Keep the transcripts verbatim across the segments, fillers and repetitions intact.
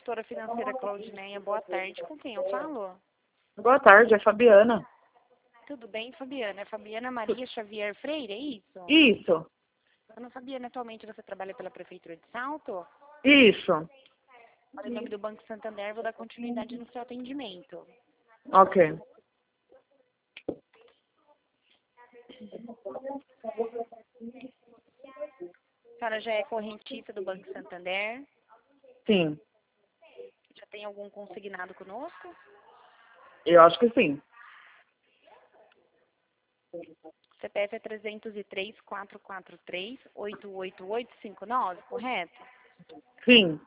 gestora financeira Claudineia, boa tarde. Com quem eu falo? Boa tarde, é Fabiana. Tudo bem, Fabiana? É Fabiana Maria Xavier Freire, é isso? Isso, Dona Fabiana, atualmente você trabalha pela Prefeitura de Salto? isso. Olha, em nome do Banco Santander, vou dar continuidade no seu atendimento. Ok. A senhora já é correntista do Banco Santander? Sim, Já tem algum consignado conosco? eu acho que sim. C P F é trezentos e três, quatrocentos e quarenta e três, oitocentos e oitenta e oito, cinquenta e nove, correto? Sim.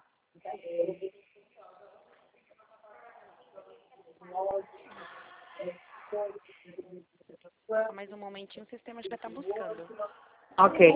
Só mais um momentinho, o sistema já está buscando. Ok.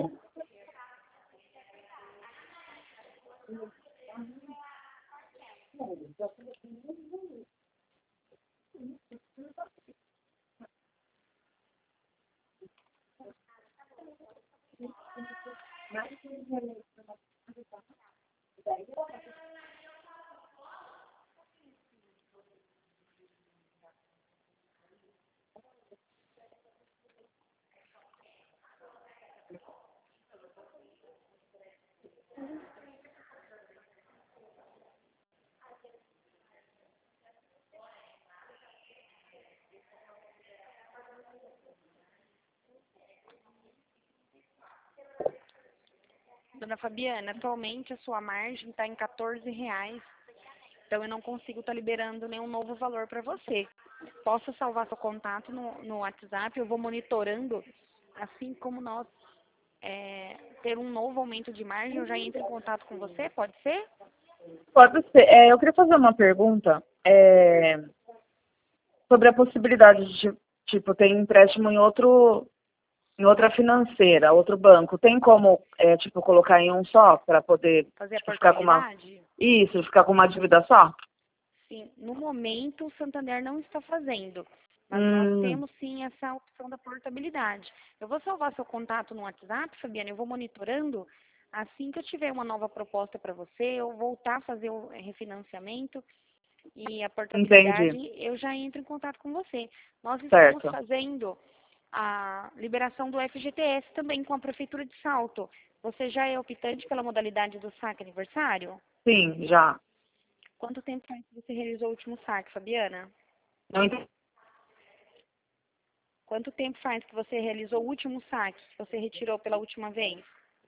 Dona Fabiana, atualmente a sua margem está em quatorze reais, então eu não consigo estar liberando nenhum novo valor para você. Posso salvar seu contato no, no WhatsApp, eu vou monitorando, assim como nós é, ter um novo aumento de margem, eu já entro em contato com você, pode ser? Pode ser. É, eu queria fazer uma pergunta é, sobre a possibilidade de, tipo, ter empréstimo em outro, em outra financeira, outro banco. Tem como, é, tipo, colocar em um só para poder Fazer a tipo, ficar com uma... portabilidade? Isso, ficar com uma dívida só? Sim, no momento o Santander não está fazendo, mas nós Hum, temos sim essa opção da portabilidade. Eu vou salvar seu contato no WhatsApp, Fabiana, eu vou monitorando. Assim que eu tiver uma nova proposta para você, eu voltar a fazer o refinanciamento e a portabilidade, entendi. eu já entro em contato com você. Nós estamos Certo. fazendo a liberação do F G T S também com a Prefeitura de Salto. Você já é optante pela modalidade do saque aniversário? Sim, já. Quanto tempo faz que você realizou o último saque, Fabiana? Não entendi. Quanto tempo faz que você realizou o último saque, que você retirou pela última vez?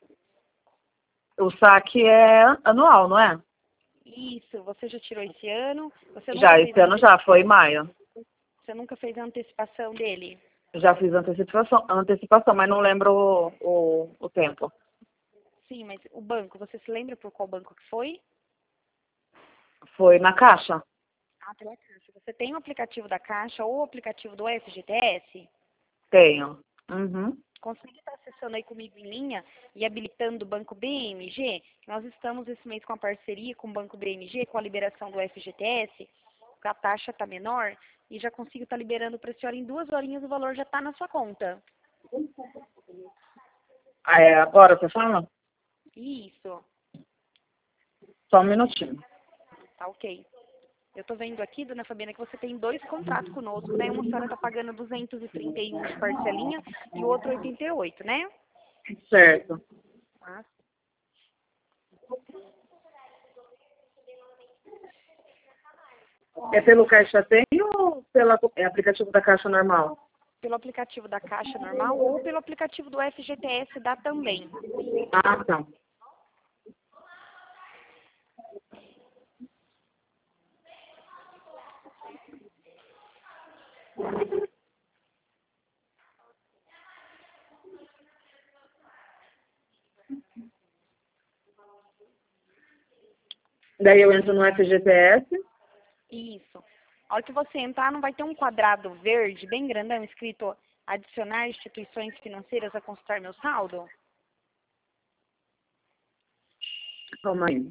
O saque é anual, não é? Isso, você já tirou esse ano? Você nunca Já, fez esse a ano ante- já, foi em maio. você nunca fez a antecipação dele? Já fiz antecipação, antecipação, mas não lembro o, o, o tempo. Sim, mas o banco, você se lembra por qual banco que foi? Foi na Caixa? Ah, pela Caixa. Você tem o aplicativo da Caixa ou o aplicativo do F G T S? Tenho. Uhum. Consegue estar acessando aí comigo em linha e habilitando o Banco B M G? Nós estamos esse mês com a parceria com o Banco B M G, com a liberação do F G T S, a taxa está menor, e já consigo estar liberando para a senhora em duas horinhas, o valor já está na sua conta. Ah, é agora você fala? Isso, Só um minutinho. tá ok. Eu estou vendo aqui, dona Fabiana, que você tem dois contratos conosco, né? Uma senhora está pagando duzentos e trinta e um de parcelinha e o outro oitenta e oito, né? Certo. Ah, É pelo Caixa Tem ou pelo aplicativo da Caixa normal? pelo aplicativo da Caixa normal ou pelo aplicativo do F G T S dá também. Ah, tá. Daí eu entro no F G T S. Isso. A hora que você entrar, não vai ter um quadrado verde, bem grandão, escrito adicionar instituições financeiras a consultar meu saldo? Calma aí.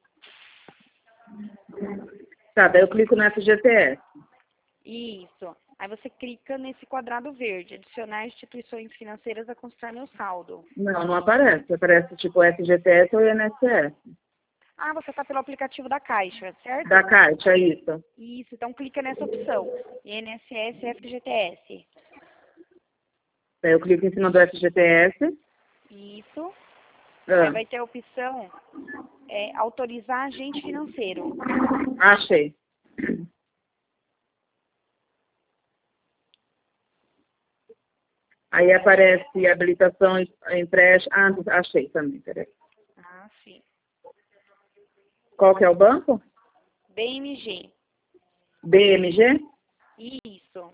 Tá, daí eu clico no F G T S. Isso. Aí você clica nesse quadrado verde, adicionar instituições financeiras a consultar meu saldo. Não, não aparece. Aparece tipo F G T S ou I N S S. Ah, você está pelo aplicativo da Caixa, certo? Da Caixa, é isso. Isso, então clica nessa opção, I N S S e F G T S. Daí eu clico em cima do F G T S. Isso. Ah, Aí vai ter a opção é, autorizar agente financeiro. achei. Aí aparece habilitação, empréstimo. Ah, achei também, peraí. Ah, sim. Qual que é o banco? B M G. B M G? Isso.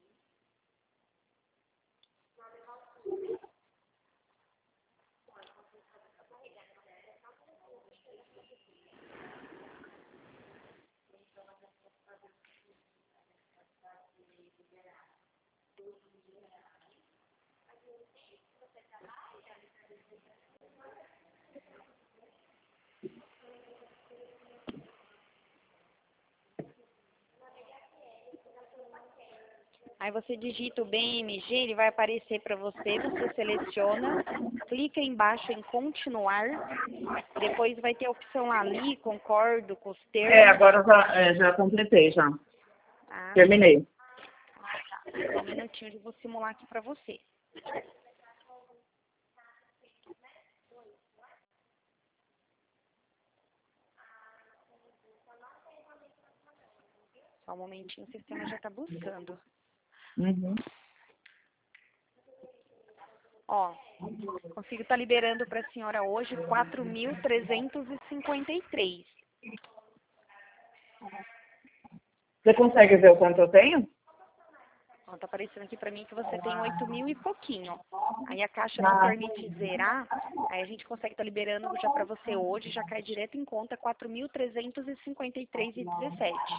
Aí você digita o B M G, ele vai aparecer para você, você seleciona, clica embaixo em continuar, depois vai ter a opção ali, concordo com os termos. É, agora já, é, já completei, já. Ah, Terminei. tá. Um minutinho, eu vou simular aqui para você. Só um momentinho, o sistema já está buscando. Uhum. Ó, consigo estar liberando para a senhora hoje quatro mil trezentos e cinquenta e três. Você consegue ver o quanto eu tenho? Ó, tá aparecendo aqui para mim que você tem oito mil e pouquinho. Aí a Caixa não Ah, permite zerar, aí a gente consegue estar liberando já para você hoje, já cai direto em conta quatro mil trezentos e cinquenta e três e dezessete.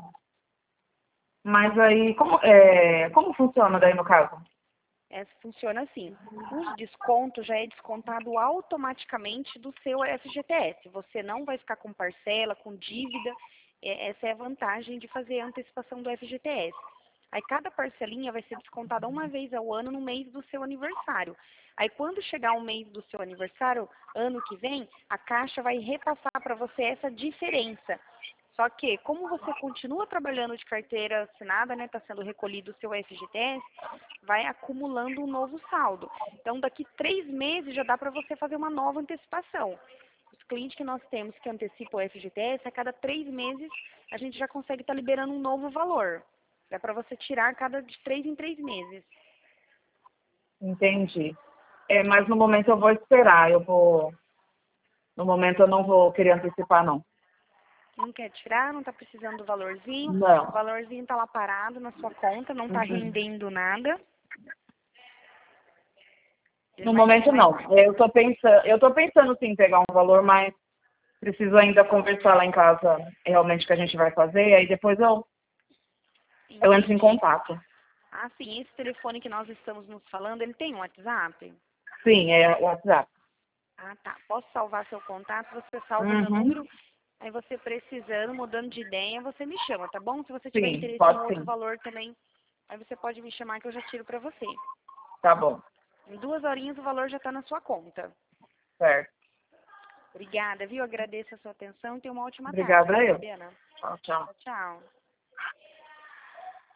mas aí, como, é, como funciona daí no caso? É, funciona assim. Os descontos já é descontado automaticamente do seu F G T S. Você não vai ficar com parcela, com dívida. É, essa é a vantagem de fazer a antecipação do F G T S. Aí cada parcelinha vai ser descontada uma vez ao ano no mês do seu aniversário. Aí quando chegar o mês do seu aniversário, ano que vem, a Caixa vai repassar para você essa diferença. Só que, como você continua trabalhando de carteira assinada, né, está sendo recolhido o seu F G T S, vai acumulando um novo saldo. Então, daqui três meses já dá para você fazer uma nova antecipação. Os clientes que nós temos que antecipam o F G T S, a cada três meses a gente já consegue estar liberando um novo valor. É para você tirar cada de três em três meses. Entendi. É, mas no momento eu vou esperar, eu vou... No momento eu não vou querer antecipar, não. Não quer tirar, não está precisando do valorzinho. O Não. valorzinho está lá parado na sua conta, não está Uhum. rendendo nada. No Mas, momento mas, não. Eu tô pensando, eu tô pensando sim em pegar um valor, mas preciso ainda conversar lá em casa realmente o que a gente vai fazer, aí depois eu, eu entro em entendi. contato. Ah, sim, esse telefone que nós estamos nos falando, ele tem um WhatsApp? Sim, é o WhatsApp. Ah, tá. Posso salvar seu contato, você salva o meu Uhum. número, aí você precisando, mudando de ideia, você me chama, tá bom? Se você tiver Sim, interesse em pode outro sim. valor também, aí você pode me chamar que eu já tiro pra você. Tá bom. Em duas horinhas o valor já tá na sua conta. Certo. Obrigada, viu? Agradeço a sua atenção e tenha uma ótima tarde, Obrigada viu, eu. Fabiana? Tchau, tchau. Tchau, tchau.